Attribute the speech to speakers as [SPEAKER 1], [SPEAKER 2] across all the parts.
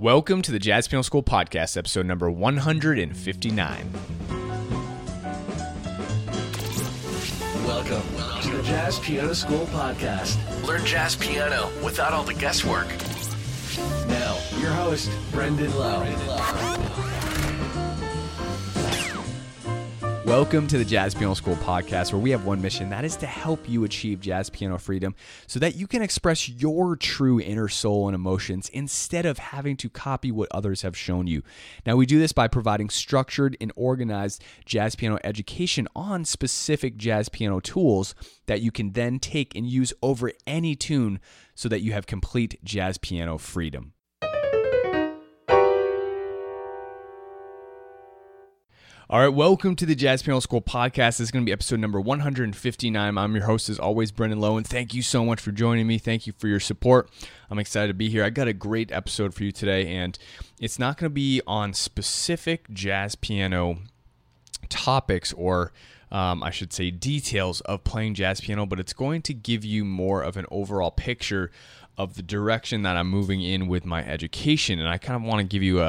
[SPEAKER 1] Welcome to the Jazz Piano School Podcast, episode number 159.
[SPEAKER 2] Welcome to the Jazz Piano School Podcast. Learn jazz piano without all the guesswork. Now, your host, Brendan Lowe.
[SPEAKER 1] Welcome to the Jazz Piano School Podcast, where we have one mission, that is to help you achieve jazz piano freedom so that you can express your true inner soul and emotions instead of having to copy what others have shown you. Now, we do this by providing structured and organized jazz piano education on specific jazz piano tools that you can then take and use over any tune so that you have complete jazz piano freedom. All right, welcome to the Jazz Piano School Podcast. This is going to be episode number 159. I'm your host, as always, Brendan Lowe, and thank you so much for joining me. Thank you for your support. I'm excited to be here. I got a great episode for you today, and it's not going to be on specific jazz piano topics or I should say details of playing jazz piano, but it's going to give you more of an overall picture of the direction that I'm moving in with my education, and I kind of want to give you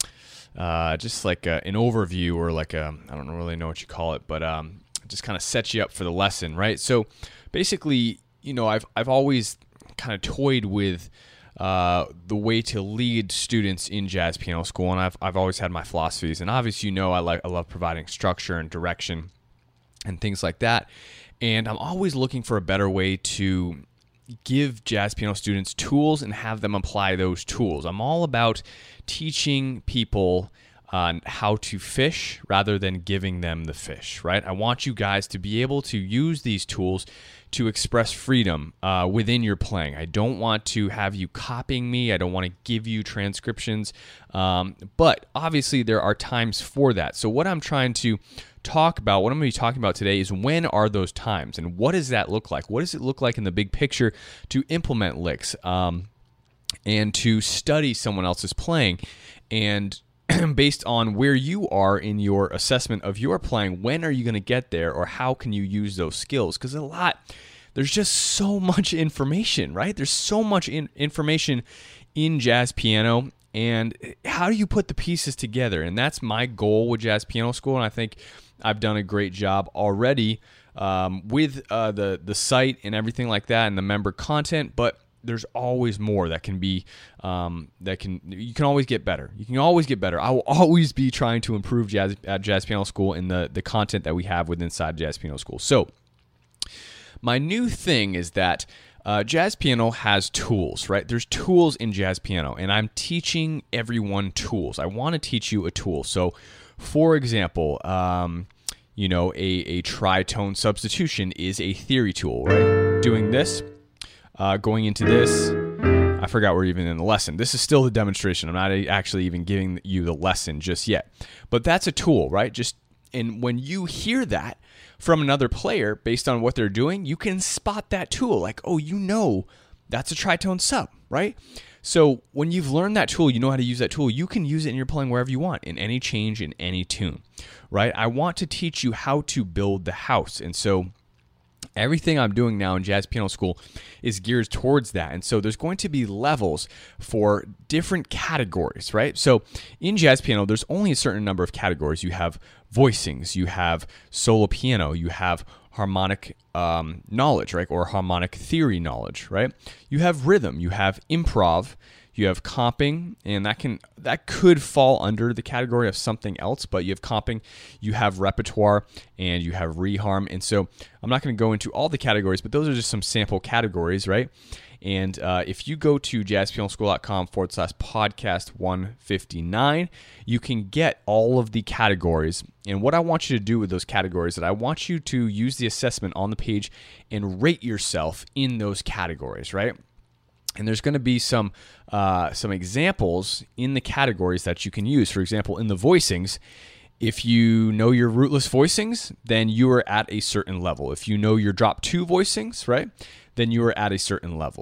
[SPEAKER 1] just like an overview or like I don't really know what you call it, but just kind of set you up for the lesson, right? So basically, you know, I've always kind of toyed with the way to lead students in jazz piano school, and I've always had my philosophies, and obviously, you know, I love providing structure and direction and things like that, and I'm always looking for a better way to give jazz piano students tools and have them apply those tools. I'm all about teaching people on how to fish rather than giving them the fish, right? I want you guys to be able to use these tools to express freedom within your playing. I don't want to have you copying me. I don't want to give you transcriptions. But obviously there are times for that. So what I'm trying to talk about, what I'm going to be talking about today is when are those times and what does that look like? What does it look like in the big picture to implement licks and to study someone else's playing? And based on where you are in your assessment of your playing, when are you going to get there, or how can you use those skills? Because there's just so much information, right? There's so much information in jazz piano, and how do you put the pieces together? And that's my goal with Jazz Piano School, and I think I've done a great job already with the site and everything like that and the member content, but there's always more that can be, you can always get better. You can always get better. I will always be trying to improve jazz at Jazz Piano School and the content that we have within inside Jazz Piano School. So my new thing is that jazz piano has tools, right? There's tools in jazz piano, and I'm teaching everyone tools. I want to teach you a tool. So for example, you know, a tritone substitution is a theory tool, right? Doing this, going into this, I forgot we're even in the lesson. This is still the demonstration. I'm not actually even giving you the lesson just yet. But that's a tool, right? And when you hear that from another player based on what they're doing, you can spot that tool. Like, oh, you know, that's a tritone sub, right? So when you've learned that tool, you know how to use that tool, you can use it in your playing wherever you want, in any change, in any tune, right? I want to teach you how to build the house. And so everything I'm doing now in Jazz Piano School is geared towards that. And so there's going to be levels for different categories, right? So in jazz piano, there's only a certain number of categories. You have voicings, you have solo piano, you have harmonic knowledge, right? Or harmonic theory knowledge, right? You have rhythm, you have improv, you have comping, and that could fall under the category of something else, but you have comping, you have repertoire, and you have reharm. And so I'm not going to go into all the categories, but those are just some sample categories, right? And if you go to jazzpianoschool.com/podcast 159, you can get all of the categories. And what I want you to do with those categories is that I want you to use the assessment on the page and rate yourself in those categories, right? And there's going to be some examples in the categories that you can use. For example, in the voicings, if you know your rootless voicings, then you are at a certain level. If you know your drop 2 voicings, right, then you are at a certain level.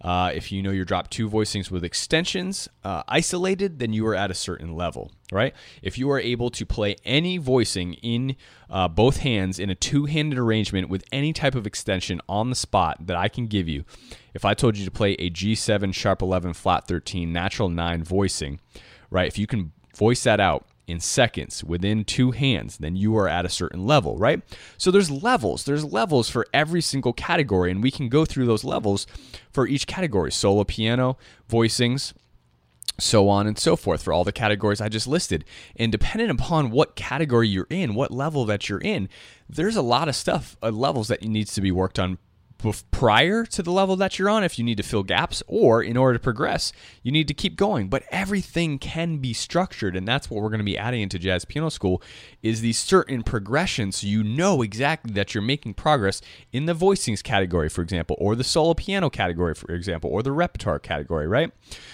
[SPEAKER 1] If you know your drop 2 voicings with extensions isolated, then you are at a certain level, right? If you are able to play any voicing in both hands in a 2-handed arrangement with any type of extension on the spot that I can give you, if I told you to play a G7 sharp 11 flat 13 natural 9 voicing, right? If you can voice that out in seconds within 2 hands, then you are at a certain level, right? So there's levels. There's levels for every single category, and we can go through those levels for each category: solo piano, voicings, so on and so forth, for all the categories I just listed. And depending upon what category you're in, what level that you're in, there's a lot of stuff, levels that needs to be worked on prior to the level that you're on if you need to fill gaps, or in order to progress, you need to keep going. But everything can be structured, and that's what we're going to be adding into Jazz Piano School, is these certain progressions, so you know exactly that you're making progress in the voicings category, for example, or the solo piano category, for example, or the repertoire category, right?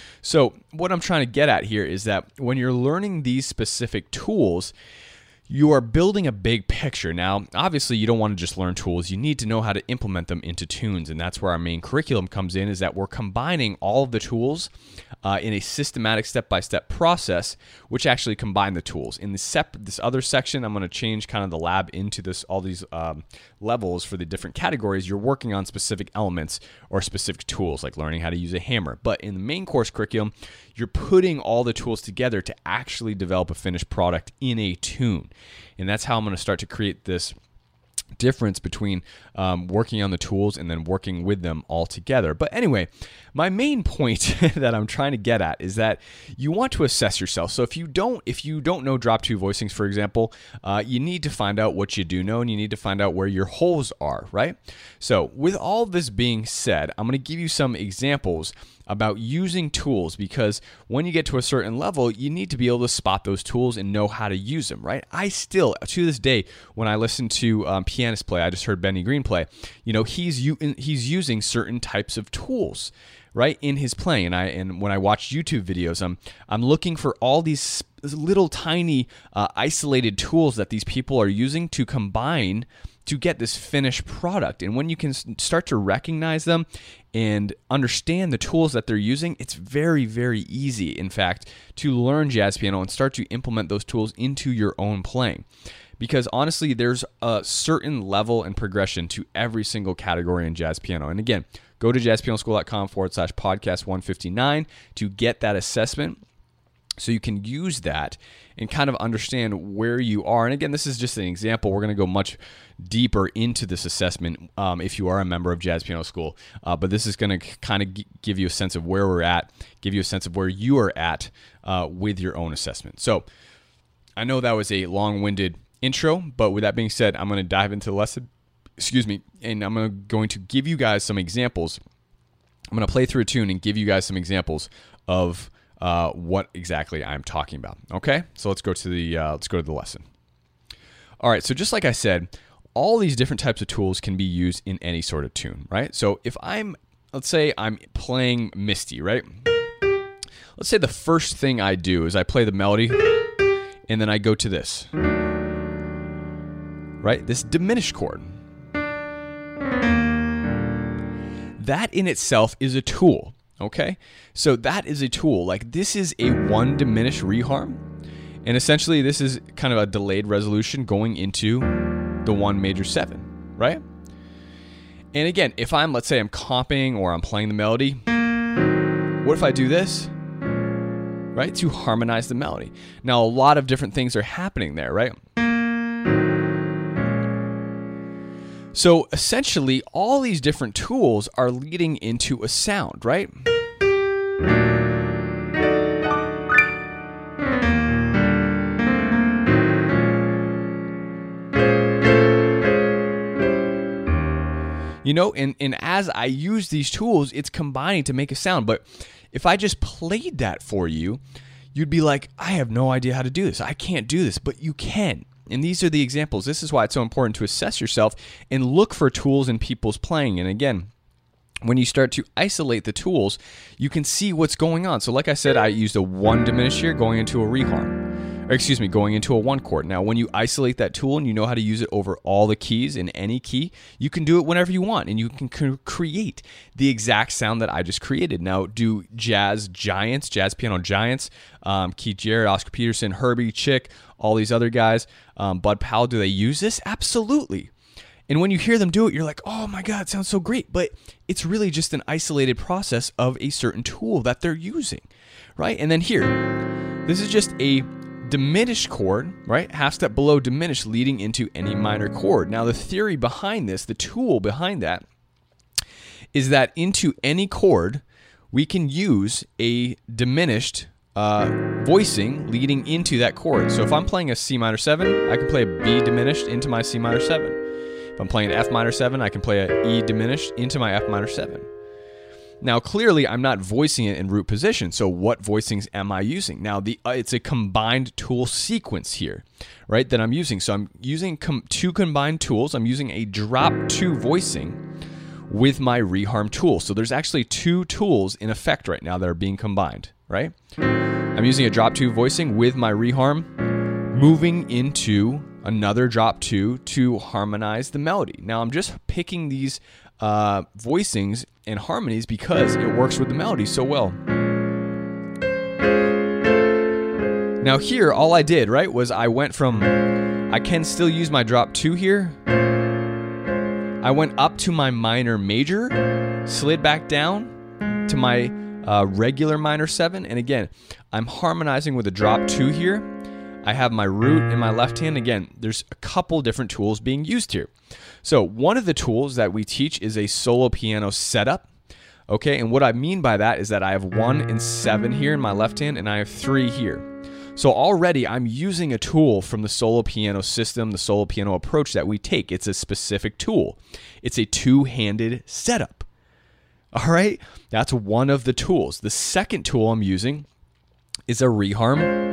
[SPEAKER 1] So what I'm trying to get at here is that when you're learning these specific tools, you are building a big picture. Now, obviously, you don't want to just learn tools. You need to know how to implement them into tunes, and that's where our main curriculum comes in, is that we're combining all of the tools in a systematic step-by-step process, which actually combine the tools. In this other section, I'm going to change kind of the lab into all these levels for the different categories. You're working on specific elements or specific tools, like learning how to use a hammer. But in the main course curriculum, you're putting all the tools together to actually develop a finished product in a tune. And that's how I'm going to start to create this difference between working on the tools and then working with them all together. But anyway, my main point that I'm trying to get at is that you want to assess yourself. So if you don't know drop 2 voicings, for example, you need to find out what you do know, and you need to find out where your holes are, right? So with all this being said, I'm going to give you some examples about using tools, because when you get to a certain level, you need to be able to spot those tools and know how to use them, right? I still, to this day, when I listen to pianists play, I just heard Benny Green play, he's using certain types of tools, right, in his playing. And when I watch YouTube videos, I'm looking for all these little tiny isolated tools that these people are using to combine to get this finished product. And when you can start to recognize them and understand the tools that they're using, it's very, very easy, in fact, to learn jazz piano and start to implement those tools into your own playing. Because honestly, there's a certain level and progression to every single category in jazz piano. And again, go to jazzpianoschool.com/podcast 159 to get that assessment, so you can use that and kind of understand where you are. And again, this is just an example. We're going to go much deeper into this assessment if you are a member of Jazz Piano School. But this is going to kind of give you a sense of where we're at, give you a sense of where you are at with your own assessment. So I know that was a long-winded intro, but with that being said, I'm going to dive into the lesson. And I'm going to give you guys some examples. I'm going to play through a tune and give you guys some examples of what exactly I'm talking about. Okay, so let's go to the lesson. All right, so just like I said, all these different types of tools can be used in any sort of tune, right? So if let's say I'm playing Misty, right? Let's say the first thing I do is I play the melody, and then I go to this, right? This diminished chord. That in itself is a tool. Okay, so that is a tool. Like, this is a 1 diminished reharm, and essentially this is kind of a delayed resolution going into the 1 major 7, right? And again, if let's say I'm comping or I'm playing the melody, what if I do this, right, to harmonize the melody? Now, a lot of different things are happening there, right? So essentially, all these different tools are leading into a sound, right? And as I use these tools, it's combining to make a sound. But if I just played that for you, you'd be like, I have no idea how to do this. I can't do this, but you can. And these are the examples. This is why it's so important to assess yourself and look for tools in people's playing. And again, when you start to isolate the tools, you can see what's going on. So like I said, I used a 1 diminished here going into a reharm. going into a 1 chord. Now, when you isolate that tool and you know how to use it over all the keys in any key, you can do it whenever you want, and you can create the exact sound that I just created. Now, do jazz piano giants, Keith Jarrett, Oscar Peterson, Herbie, Chick, all these other guys, Bud Powell, do they use this? Absolutely. And when you hear them do it, you're like, oh my God, it sounds so great. But it's really just an isolated process of a certain tool that they're using, right? And then here, this is just a diminished chord, right? Half step below diminished leading into any minor chord. Now, the theory behind this, the tool behind that, is that into any chord, we can use a diminished voicing leading into that chord. So if I'm playing a C minor 7, I can play a B diminished into my C minor 7. If I'm playing an F minor 7, I can play an E diminished into my F minor 7. Now, clearly, I'm not voicing it in root position, so what voicings am I using? Now, it's a combined tool sequence here, right, that I'm using. So I'm using two combined tools. I'm using a drop 2 voicing with my reharm tool. So there's actually 2 tools in effect right now that are being combined, right? I'm using a drop 2 voicing with my reharm, moving into another drop 2 to harmonize the melody. Now, I'm just picking these voicings and harmonies because it works with the melody so well. Now here, all I did, right, was I went from, I can still use my drop 2 here. I went up to my minor major, slid back down to my regular minor 7, and again, I'm harmonizing with a drop 2 here. I have my root in my left hand. Again, there's a couple different tools being used here. So one of the tools that we teach is a solo piano setup. Okay, and what I mean by that is that I have 1 and 7 here in my left hand, and I have 3 here. So already I'm using a tool from the solo piano system, the solo piano approach that we take. It's a specific tool. It's a 2-handed setup. All right, that's one of the tools. The second tool I'm using is a reharm.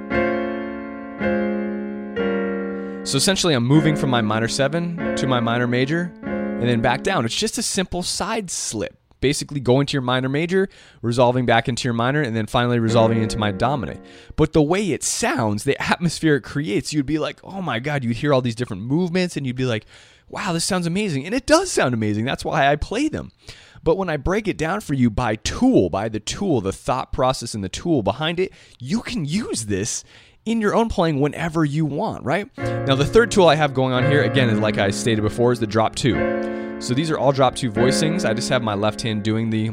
[SPEAKER 1] So essentially, I'm moving from my minor 7 to my minor major and then back down. It's just a simple side slip, basically going to your minor major, resolving back into your minor, and then finally resolving into my dominant. But the way it sounds, the atmosphere it creates, you'd be like, oh my God, you'd hear all these different movements and you'd be like, wow, this sounds amazing. And it does sound amazing. That's why I play them. But when I break it down for you by the tool, the thought process and the tool behind it, you can use this in your own playing whenever you want, right? Now, the third tool I have going on here, again, is like I stated before, is the drop 2. So these are all drop 2 voicings. I just have my left hand doing the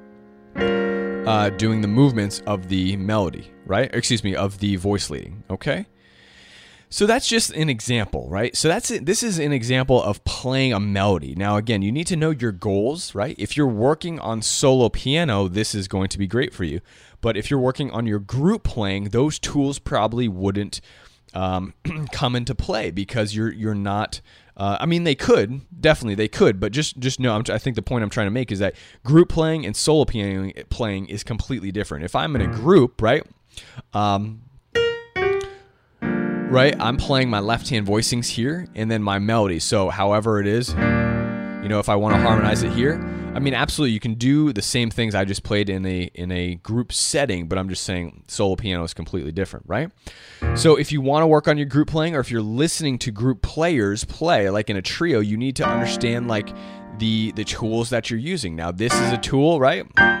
[SPEAKER 1] movements of the melody, right? Excuse me, of the voice leading, okay? So that's just an example, right? So that's it. This is an example of playing a melody. Now, again, you need to know your goals, right? If you're working on solo piano, this is going to be great for you. But if you're working on your group playing, those tools probably wouldn't come into play because you're not. I mean, they could, definitely they could, but just know. I think the point I'm trying to make is that group playing and solo piano playing is completely different. If I'm in a group, right? I'm playing my left hand voicings here and then my melody. So however it is, if I want to harmonize it here, I mean, absolutely, you can do the same things I just played in a group setting, but I'm just saying solo piano is completely different, right? So if you want to work on your group playing, or if you're listening to group players play, like in a trio, you need to understand like the tools that you're using. Now, this is a tool, right?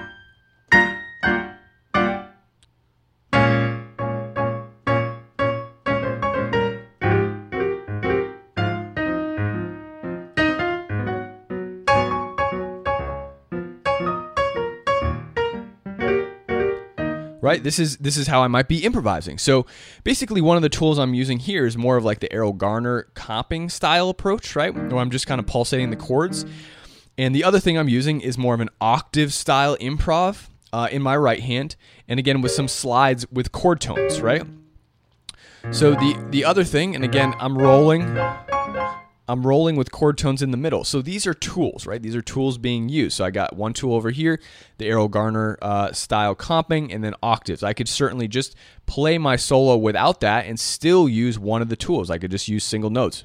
[SPEAKER 1] Right? This is how I might be improvising. So basically one of the tools I'm using here is more of like the Errol Garner comping style approach, right? Where I'm just kind of pulsating the chords. And the other thing I'm using is more of an octave style improv in my right hand. And again, with some slides with chord tones, right? So the other thing, and again, I'm rolling with chord tones in the middle. So these are tools, right? These are tools being used. So I got one tool over here, the Errol Garner style comping, and then octaves. I could certainly just play my solo without that and still use one of the tools. I could just use single notes.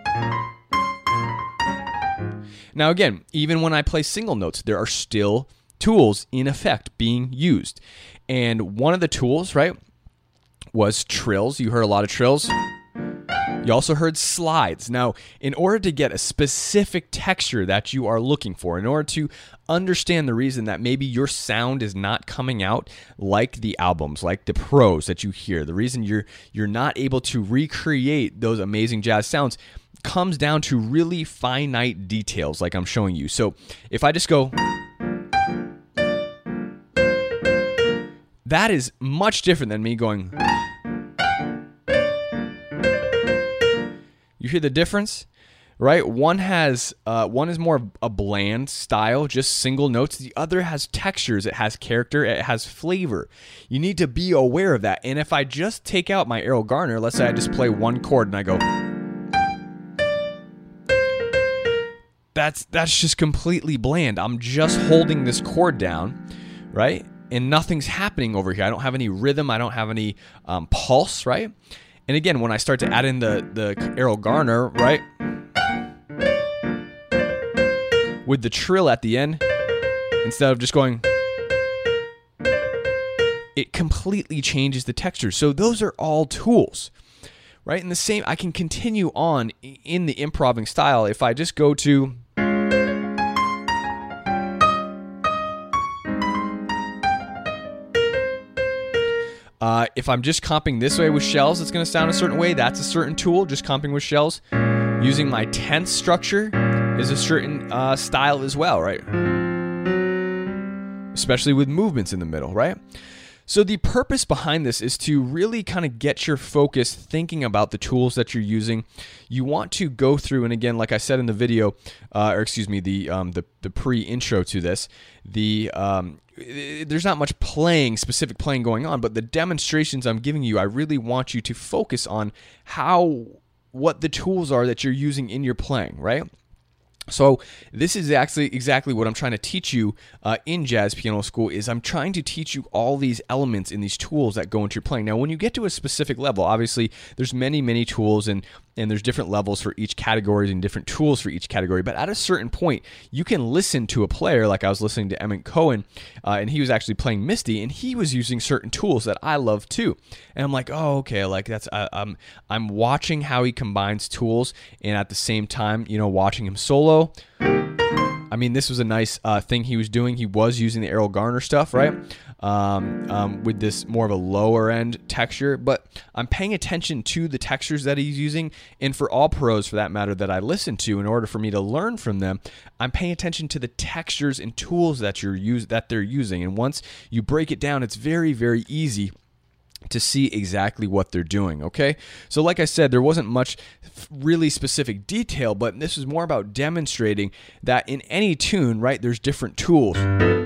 [SPEAKER 1] Now again, even when I play single notes, there are still tools in effect being used. And one of the tools, right, was trills. You heard a lot of trills. You also heard slides. Now, in order to get a specific texture that you are looking for, in order to understand the reason that maybe your sound is not coming out like the albums, like the pros that you hear, the reason you're not able to recreate those amazing jazz sounds comes down to really finite details like I'm showing you. So if I just go, that is much different than me going. You hear the difference, right? One is more of a bland style, just single notes. The other has textures, it has character, it has flavor. You need to be aware of that. And if I just take out my Errol Garner, let's say I just play one chord and I go, that's just completely bland. I'm just holding this chord down, right? And nothing's happening over here. I don't have any rhythm. I don't have any pulse, right? And again, when I start to add in the Errol Garner, right, with the trill at the end, instead of just going, it completely changes the texture. So those are all tools, right? And the same, I can continue on in the improving style. If I just go to, if I'm just comping this way with shells, it's going to sound a certain way. That's a certain tool, just comping with shells. Using my tenth structure is a certain style as well, right? Especially with movements in the middle, right? So the purpose behind this is to really kind of get your focus thinking about the tools that you're using. You want to go through, and again, like I said in the video, the pre-intro to this, there's not much specific playing going on, but the demonstrations I'm giving you, I really want you to focus on what the tools are that you're using in your playing, right? So this is actually exactly what I'm trying to teach you in Jazz Piano School. Is I'm trying to teach you all these elements and these tools that go into your playing. Now, when you get to a specific level, obviously there's many tools and there's different levels for each category and different tools for each category. But at a certain point, you can listen to a player, like I was listening to Emmett Cohen, and he was actually playing Misty, and he was using certain tools that I love too. And I'm like, oh, okay, like that's I'm watching how he combines tools, and at the same time, watching him solo. I mean, this was a nice thing he was doing. He was using the Errol Garner stuff, right? With this more of a lower end texture, but I'm paying attention to the textures that he's using. And for all pros, for that matter, that I listen to, in order for me to learn from them, I'm paying attention to the textures and tools that they're using. And once you break it down, it's very, very easy to see exactly what they're doing, okay? So like I said, there wasn't much really specific detail, but this is more about demonstrating that in any tune, right, there's different tools.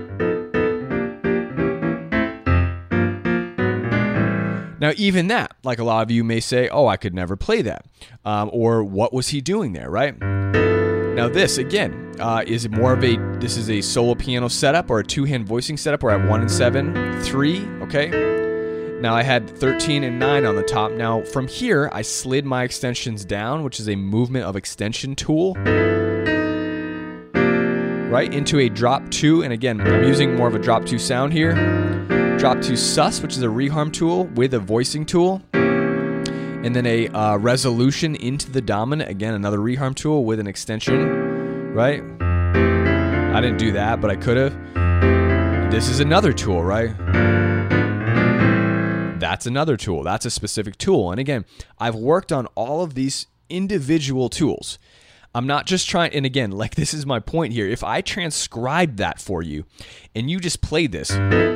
[SPEAKER 1] Now, even that, like a lot of you may say, oh, I could never play that. Or what was he doing there, right? Now this, again, is a solo piano setup or a two-hand voicing setup where I have 1 and 7, 3, okay? Now I had 13 and 9 on the top. Now from here, I slid my extensions down, which is a movement of extension tool, right, into a drop 2. And again, I'm using more of a drop 2 sound here. Drop 2 sus, which is a reharm tool with a voicing tool. And then a resolution into the dominant, again, another reharm tool with an extension, right? I didn't do that, but I could have. This is another tool, right? That's another tool. That's a specific tool. And again, I've worked on all of these individual tools. I'm not just trying, and again, like this is my point here. If I transcribed that for you and you just played this,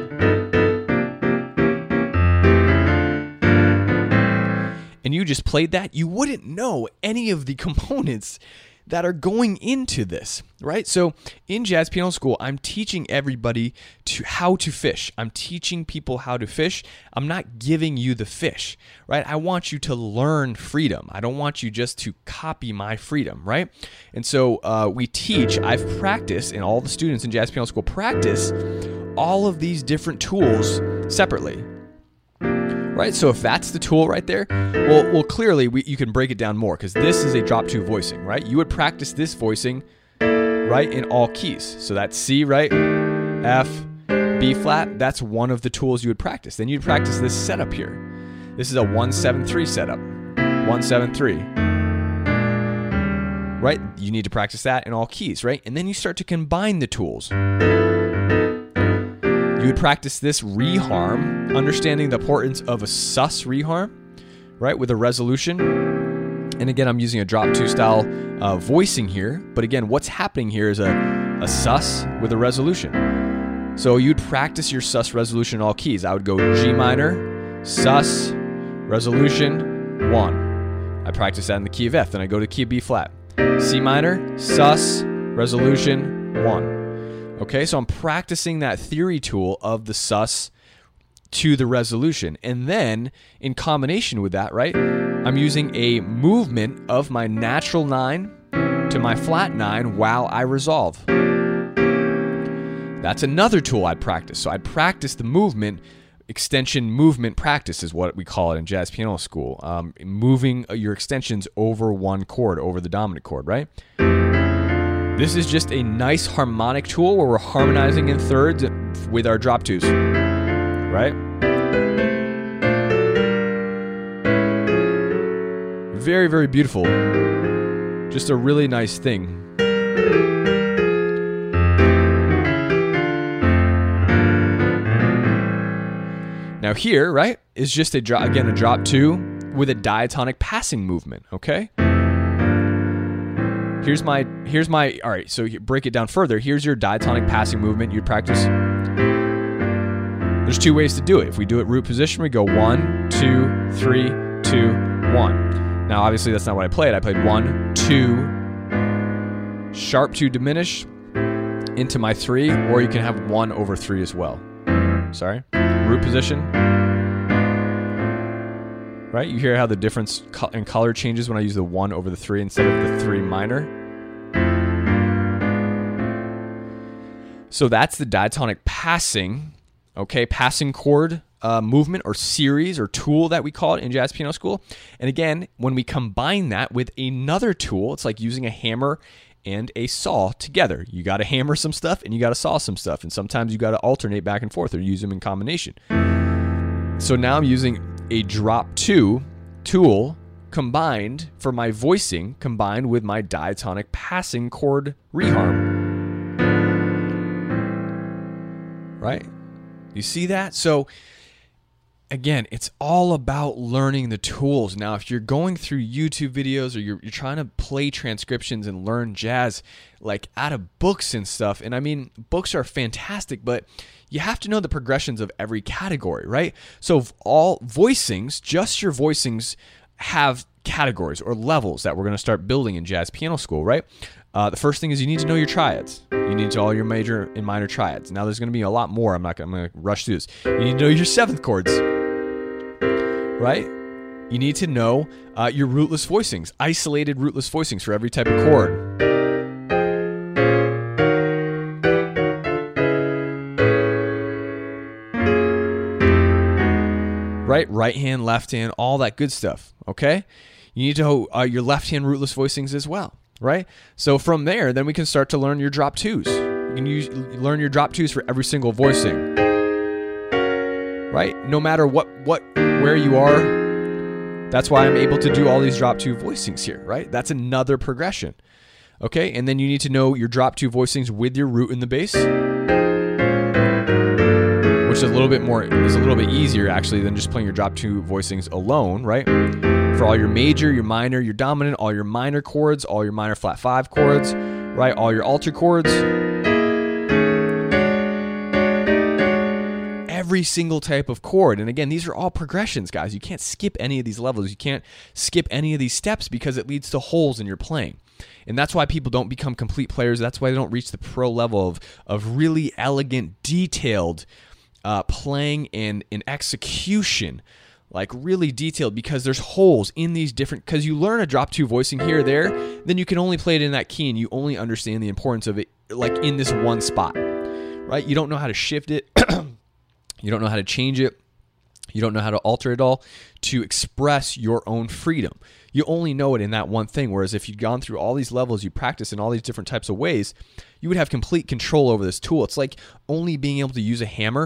[SPEAKER 1] you wouldn't know any of the components that are going into this, right? So in Jazz Piano School, I'm teaching everybody how to fish. I'm teaching people how to fish. I'm not giving you the fish, right? I want you to learn freedom. I don't want you just to copy my freedom, right? And so I've practiced, and all the students in Jazz Piano School practice all of these different tools separately. Right, so if that's the tool right there, well, clearly you can break it down more, because this is a drop 2 voicing, right? You would practice this voicing, right, in all keys. So that's C, right, F, B flat. That's one of the tools you would practice. Then you'd practice this setup here. This is a 1-7-3 setup. 1-7-3. Right? You need to practice that in all keys, right? And then you start to combine the tools. You would practice this reharm, understanding the importance of a sus reharm, right, with a resolution. And again, I'm using a drop 2 style voicing here. But again, what's happening here is a sus with a resolution. So you'd practice your sus resolution in all keys. I would go G minor, sus, resolution, 1. I practice that in the key of F. Then I go to key of B flat. C minor, sus, resolution, 1. Okay, so I'm practicing that theory tool of the sus to the resolution. And then in combination with that, right, I'm using a movement of my natural 9 to my flat 9 while I resolve. That's another tool I'd practice. So I'd practice the movement, extension movement practice is what we call it in jazz piano school. Moving your extensions over one chord, over the dominant chord, right? This is just a nice harmonic tool where we're harmonizing in thirds with our drop 2s, right? Very, very beautiful. Just a really nice thing. Now here, right, is just a drop 2 with a diatonic passing movement, okay? Here's my, all right, so break it down further. Here's your diatonic passing movement you'd practice. There's 2 ways to do it. If we do it root position, we go 1, 2, 3, 2, 1. Now, obviously, that's not what I played. I played 1, 2, sharp 2 diminish into my 3, or you can have 1 over 3 as well. Sorry. Root position. Right? You hear how the difference in color changes when I use the 1 over the 3 instead of the 3 minor. So that's the diatonic passing, okay, passing chord movement or series or tool that we call it in jazz piano school. And again, when we combine that with another tool, it's like using a hammer and a saw together. You got to hammer some stuff and you got to saw some stuff. And sometimes you got to alternate back and forth or use them in combination. So now I'm using a drop 2 tool combined for my voicing, combined with my diatonic passing chord reharm. Right? You see that? So again, it's all about learning the tools. Now, if you're going through YouTube videos or you're trying to play transcriptions and learn jazz, like out of books and stuff, and I mean, books are fantastic, but you have to know the progressions of every category, right? So all voicings, just your voicings have categories or levels that we're going to start building in jazz piano school, right? The first thing is you need to know your triads. You need to know all your major and minor triads. Now, there's going to be a lot more. I'm going to rush through this. You need to know your 7th chords, right? You need to know your rootless voicings, isolated rootless voicings for every type of chord. Right? Right hand, left hand, all that good stuff, okay? You need to know your left hand rootless voicings as well, right? So from there, then we can start to learn your drop 2s. You can learn your drop 2s for every single voicing, right? No matter where you are, that's why I'm able to do all these drop 2 voicings here, right? That's another progression, okay? And then you need to know your drop 2 voicings with your root in the bass, which is a little bit easier actually than just playing your drop 2 voicings alone, right? For all your major, your minor, your dominant, all your minor chords, all your minor flat 5 chords, right? All your alter chords. Every single type of chord. And again, these are all progressions, guys. You can't skip any of these levels. You can't skip any of these steps because it leads to holes in your playing. And that's why people don't become complete players. That's why they don't reach the pro level of really elegant, detailed playing and execution, like really detailed, because there's holes in these different, because you learn a drop 2 voicing here or there, then you can only play it in that key and you only understand the importance of it like in this one spot, right? You don't know how to shift it. You don't know how to change it. You don't know how to alter it all to express your own freedom. You only know it in that one thing. Whereas if you'd gone through all these levels, you practice in all these different types of ways, you would have complete control over this tool. It's like only being able to use a hammer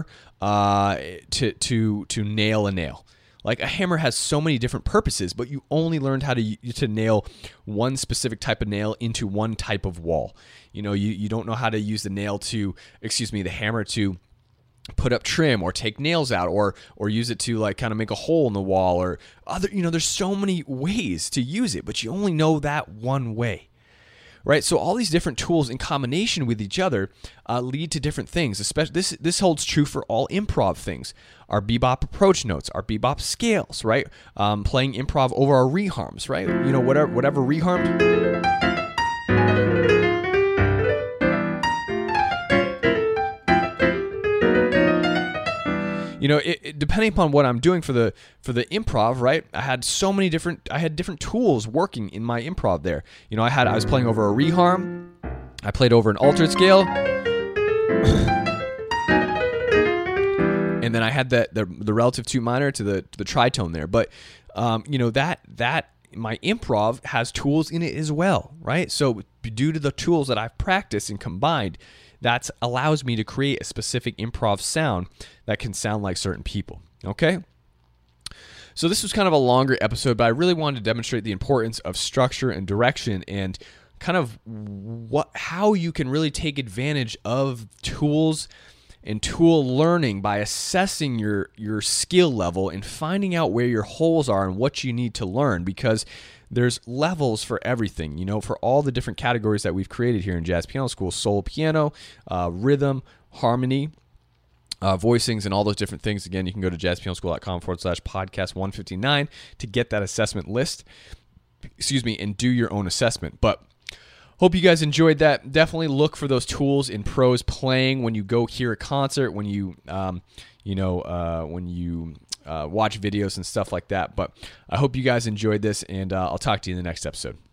[SPEAKER 1] to nail a nail. Like a hammer has so many different purposes, but you only learned how to nail one specific type of nail into one type of wall. You don't know how to use the hammer to put up trim or take nails out or use it to like kind of make a hole in the wall or other, there's so many ways to use it, but you only know that one way, right? So all these different tools in combination with each other lead to different things. Especially this holds true for all improv things. Our bebop approach notes, our bebop scales, right? Playing improv over our reharms, right? Whatever reharm. Depending upon what I'm doing for the improv, right? I had different tools working in my improv there. I was playing over a reharm, I played over an altered scale, and then I had the relative 2 minor to the tritone there. But that my improv has tools in it as well, right? So due to the tools that I've practiced and combined, that allows me to create a specific improv sound that can sound like certain people, okay? So this was kind of a longer episode, but I really wanted to demonstrate the importance of structure and direction and kind of how you can really take advantage of tools and tool learning by assessing your skill level and finding out where your holes are and what you need to learn, because there's levels for everything, for all the different categories that we've created here in Jazz Piano School: solo piano, rhythm, harmony, voicings, and all those different things. Again, you can go to jazzpianoschool.com/podcast 159 to get that assessment list, and do your own assessment. But hope you guys enjoyed that. Definitely look for those tools in pros playing when you go hear a concert, when you watch videos and stuff like that. But I hope you guys enjoyed this, and I'll talk to you in the next episode.